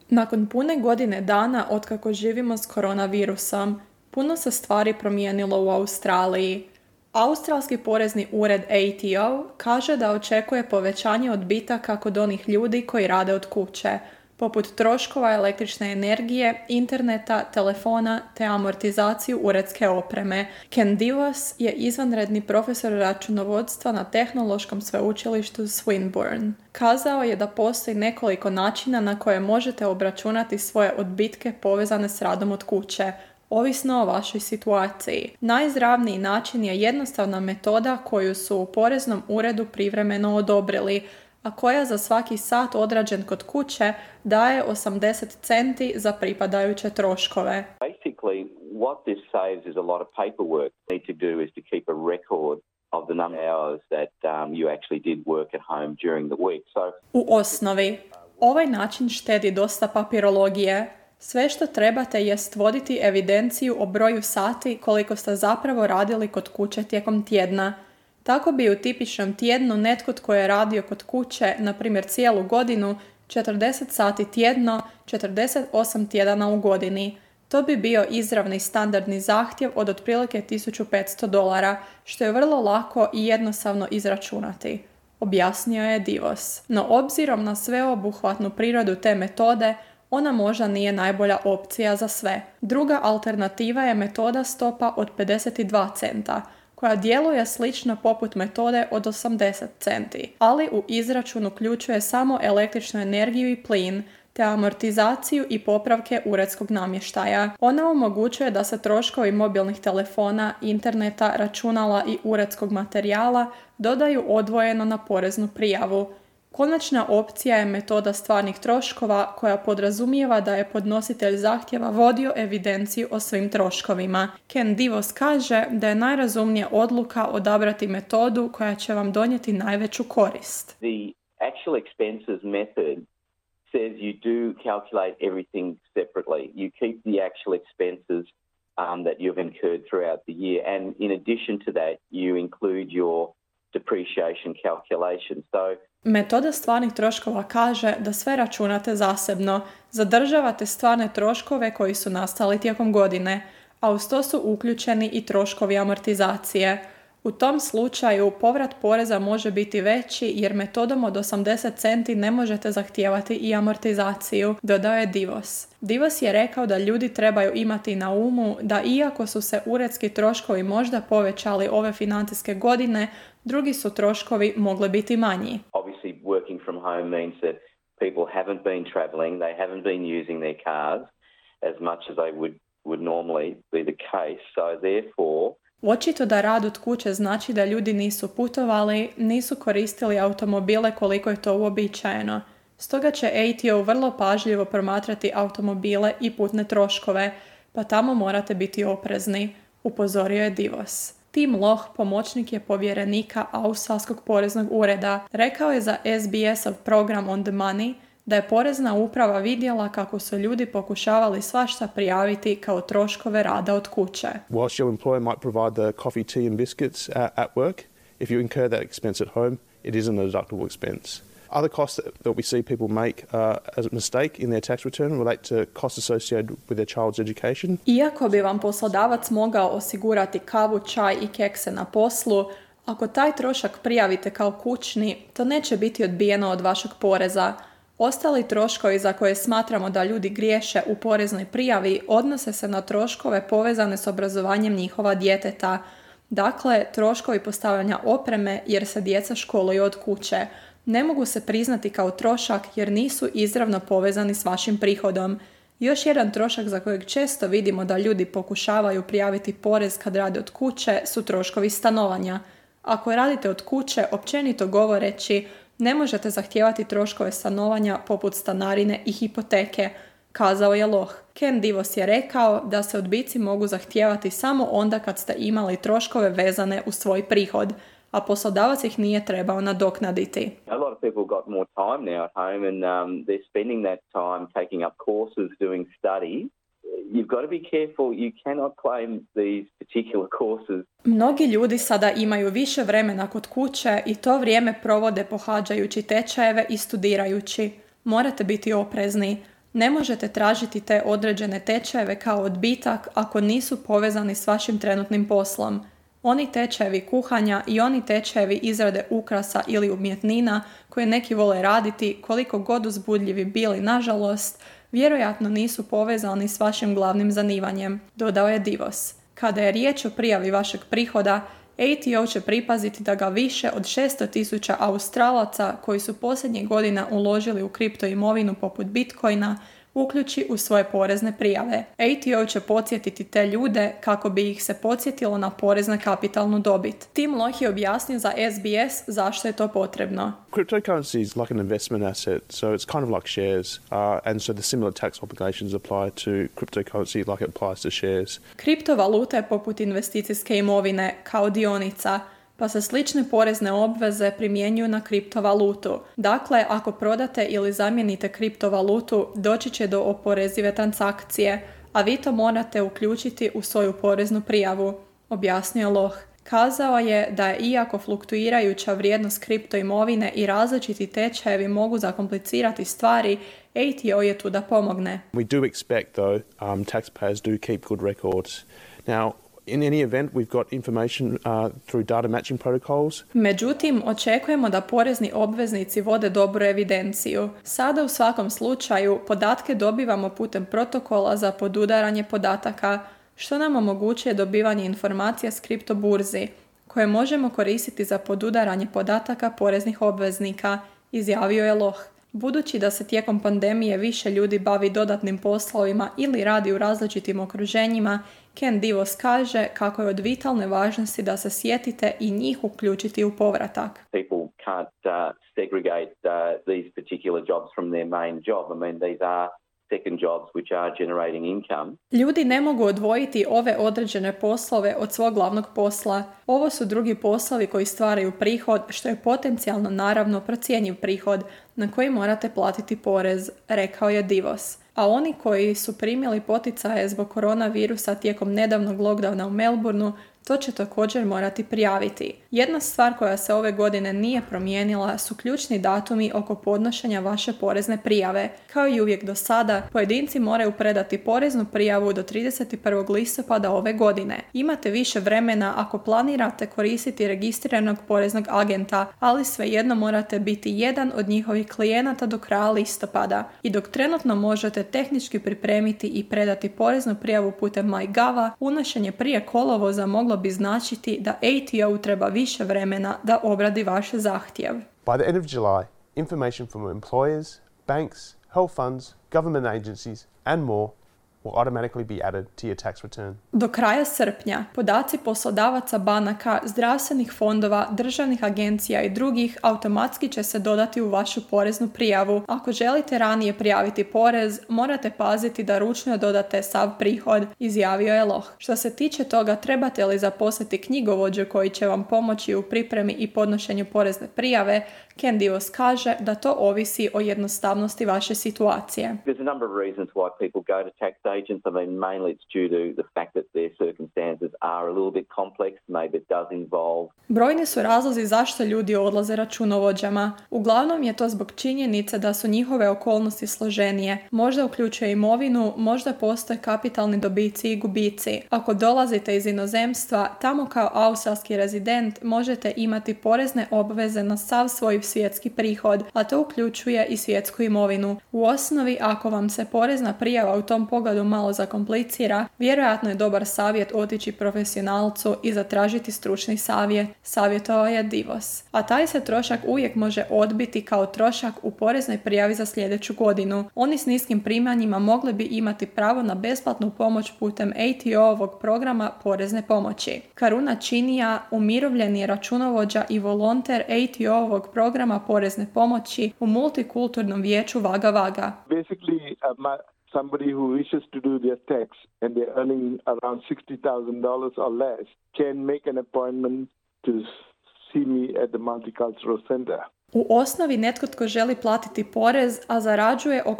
Nakon pune godine dana otkako živimo s koronavirusom, puno se stvari promijenilo u Australiji. Australski porezni ured ATO kaže da očekuje povećanje odbitaka kod onih ljudi koji rade od kuće, poput troškova električne energije, interneta, telefona te amortizaciju uredske opreme. Ken Divos je izvanredni profesor računovodstva na tehnološkom sveučilištu Swinburne. Kazao je da postoji nekoliko načina na koje možete obračunati svoje odbitke povezane s radom od kuće, ovisno o vašoj situaciji. Najizravniji način je jednostavna metoda koju su u poreznom uredu privremeno odobrili, a koja za svaki sat odrađen kod kuće daje 80 centi za pripadajuće troškove. Basically, what this saves is a lot of paperwork. What you need to do is to keep a record of the number of hours that you actually did work at home during the week. U osnovi, ovaj način štedi dosta papirologije. Sve što trebate jest voditi evidenciju o broju sati koliko ste zapravo radili kod kuće tijekom tjedna. Tako bi u tipičnom tjednu netko tko je radio kod kuće, na primjer cijelu godinu, 40 sati tjedno, 48 tjedana u godini. To bi bio izravni standardni zahtjev od otprilike $1,500, što je vrlo lako i jednostavno izračunati, objasnio je Divos. No obzirom na sveobuhvatnu prirodu te metode, ona možda nije najbolja opcija za sve. Druga alternativa je metoda stopa od 52 centa, koja djeluje slično poput metode od 80 centi, ali u izračunu uključuje samo električnu energiju i plin, te amortizaciju i popravke uredskog namještaja. Ona omogućuje da se troškovi mobilnih telefona, interneta, računala i uredskog materijala dodaju odvojeno na poreznu prijavu. Konačna opcija je metoda stvarnih troškova koja podrazumijeva da je podnositelj zahtjeva vodio evidenciju o svim troškovima. Ken Divos kaže da je najrazumnija odluka odabrati metodu koja će vam donijeti najveću korist. The actual expenses method says you do calculate everything separately. You keep the actual expenses that you've incurred throughout the year, and in addition to that you include your depreciation calculation. Metoda stvarnih troškova kaže da sve računate zasebno, zadržavate stvarne troškove koji su nastali tijekom godine, a uz to su uključeni i troškovi amortizacije. U tom slučaju povrat poreza može biti veći jer metodom od 80 centi ne možete zahtijevati i amortizaciju, dodaje Divos. Divos je rekao da ljudi trebaju imati na umu da iako su se uredski troškovi možda povećali ove financijske godine, drugi su troškovi mogli biti manji. Obviously, working from home means that people haven't been travelling, they haven't been using their cars as much as they would normally be the case, so therefore očito da rad od kuće znači da ljudi nisu putovali, nisu koristili automobile koliko je to uobičajeno. Stoga će ATO vrlo pažljivo promatrati automobile i putne troškove, pa tamo morate biti oprezni, upozorio je Divos. Tim Loh, pomoćnik je povjerenika Australskog poreznog ureda, rekao je za SBS-ov program On the Money da je porezna uprava vidjela kako su ljudi pokušavali svašta prijaviti kao troškove rada od kuće. Whilst your employer might provide the coffee, tea and biscuits at work, if you incur that expense at home, it isn't a deductible expense. Other costs that we see people make as a mistake in their tax return relate to costs associated with their child's education. Iako bi vam poslodavac mogao osigurati kavu, čaj i kekse na poslu, ako taj trošak prijavite kao kućni, to neće biti odbijeno od vašeg poreza. Ostali troškovi za koje smatramo da ljudi griješe u poreznoj prijavi odnose se na troškove povezane s obrazovanjem njihova djeteta. Dakle, troškovi postavljanja opreme jer se djeca školuju od kuće. Ne mogu se priznati kao trošak jer nisu izravno povezani s vašim prihodom. Još jedan trošak za kojeg često vidimo da ljudi pokušavaju prijaviti porez kad rade od kuće su troškovi stanovanja. Ako radite od kuće, općenito govoreći, ne možete zahtijevati troškove stanovanja poput stanarine i hipoteke, kazao je Loh. Ken Divos je rekao da se odbici mogu zahtijevati samo onda kad ste imali troškove vezane uz svoj prihod, a poslodavac ih nije trebao nadoknaditi. A lot of people got more time now at home and they're spending that time taking up courses, doing study. You've got to be careful. You cannot claim these particular courses. Mnogi ljudi sada imaju više vremena kod kuće i to vrijeme provode pohađajući tečajeve i studirajući. Morate biti oprezni. Ne možete tražiti te određene tečajeve kao odbitak ako nisu povezani s vašim trenutnim poslom. Oni tečajevi kuhanja i oni tečajevi izrade ukrasa ili umjetnina koje neki vole raditi, koliko god uzbudljivi bili nažalost, vjerojatno nisu povezani s vašim glavnim zanimanjem, dodao je Divos. Kada je riječ o prijavi vašeg prihoda, ATO će pripaziti da ga više od 600,000 Australaca koji su posljednjih godina uložili u kripto imovinu poput Bitcoina uključi u svoje porezne prijave. ATO će podsjetiti te ljude kako bi ih se podsjetilo na porez na kapitalnu dobit. Tim Loch je objasnio za SBS zašto je to potrebno. Cryptocurrency is like an investment asset, so it's kind of like shares, and so the similar tax obligations apply to cryptocurrency like it applies to shares. Kriptovaluta je poput investicijske imovine kao dionica, pa se slične porezne obveze primjenjuju na kriptovalutu. Dakle, ako prodate ili zamijenite kriptovalutu, doći će do oporezive transakcije, a vi to morate uključiti u svoju poreznu prijavu, objasnio Loch. Kazao je da je iako fluktuirajuća vrijednost kripto imovine i različiti tečajevi mogu zakomplicirati stvari, ATO je tu da pomogne. We do expect, though, taxpayers do keep good records. Now, in any event, we've got information through data matching protocols. Međutim, očekujemo da porezni obveznici vode dobru evidenciju. Sada u svakom slučaju podatke dobivamo putem protokola za podudaranje podataka, što nam omogućuje dobivanje informacija s kripto burzi, koje možemo koristiti za podudaranje podataka poreznih obveznika, izjavio je Loch. Budući da se tijekom pandemije više ljudi bavi dodatnim poslovima ili radi u različitim okruženjima, Ken Divos kaže kako je od vitalne važnosti da se sjetite i njih uključiti u povratak. People can't segregate these particular jobs from their main job. I mean, these are second jobs which are generating income. Ljudi ne mogu odvojiti ove određene poslove od svog glavnog posla. Ovo su drugi poslovi koji stvaraju prihod, što je potencijalno naravno procjenjiv prihod na koji morate platiti porez, rekao je Divos. A oni koji su primili poticaje zbog koronavirusa tijekom nedavnog lockdowna u Melbourneu, to će također morati prijaviti. Jedna stvar koja se ove godine nije promijenila su ključni datumi oko podnošenja vaše porezne prijave. Kao i uvijek do sada, pojedinci moraju predati poreznu prijavu do 31. listopada ove godine. Imate više vremena ako planirate koristiti registriranog poreznog agenta, ali svejedno morate biti jedan od njihovih klijenata do kraja listopada. I dok trenutno možete tehnički pripremiti i predati poreznu prijavu putem MyGava, unošenje prije kolovoza moglo bi značiti da ATO treba više vremena da obradi vaš zahtjev. By the end of July, information from employers, banks, health funds, government agencies and more will automatically be added to your tax return. Do kraja srpnja, podaci poslodavaca, banaka, zdravstvenih fondova, državnih agencija i drugih automatski će se dodati u vašu poreznu prijavu. Ako želite ranije prijaviti porez, morate paziti da ručno dodate sav prihod, izjavio je Loch. Što se tiče toga, trebate li zaposliti knjigovođu koji će vam pomoći u pripremi i podnošenju porezne prijave, Ken Divos kaže da to ovisi o jednostavnosti vaše situacije. There's a number of reasons why people go to tax agents. I mean, mainly it's due to the fact that their circumstances are a little bit complex. Maybe it does involve. Brojni su razlozi zašto ljudi odlaze računovođama. Uglavnom je to zbog činjenice da su njihove okolnosti složenije. Možda uključuje imovinu, možda postoje kapitalni dobici i gubici. Ako dolazite iz inozemstva, tamo kao australski rezident možete imati porezne obveze na sav svoj svjetski prihod, a to uključuje i svjetsku imovinu. U osnovi, ako vam se porezna prijava u tom pogledu malo zakomplicira, vjerojatno je dobar savjet otići profesionalcu i zatražiti stručni savjet, savjetovao je Divos. A taj se trošak uvijek može odbiti kao trošak u poreznoj prijavi za sljedeću godinu. Oni s niskim primanjima mogli bi imati pravo na besplatnu pomoć putem ATO-ovog programa porezne pomoći. Karuna Činija, umirovljeni računovođa i volonter ATO-ovog programa porezne pomoći u multikulturnom vijeću Vaga Vaga. Basically, somebody who wishes to do their tax and they're earning around $60,000 or less can make an appointment to see me at the Multicultural Center. U osnovi netko tko želi platiti porez, a zarađuje oko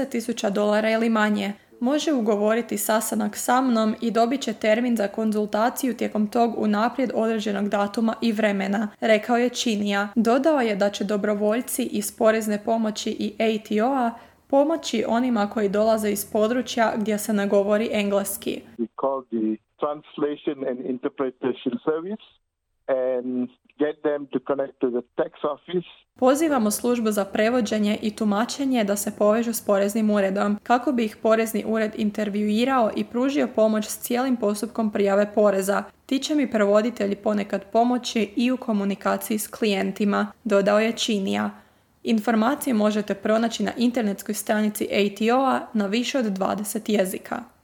$60,000 ili manje, može ugovoriti sastanak sa mnom i dobit će termin za konzultaciju tijekom tog unaprijed određenog datuma i vremena, rekao je Činija. Dodao je da će dobrovoljci iz porezne pomoći i ATO-a pomoći onima koji dolaze iz područja gdje se ne govori engleski. We call the translation and interpretation service and get them to connect to the tax office. Pozivamo službu za prevođenje i tumačenje da se povežu s poreznim uredom kako bi ih porezni ured intervjuirao i pružio pomoć s cijelim postupkom prijave poreza. Ti će mi prevoditelji ponekad pomoći i u komunikaciji s klijentima, dodao je Činija. Informacije možete pronaći na internetskoj stranici ATO-a na više od 20 jezika.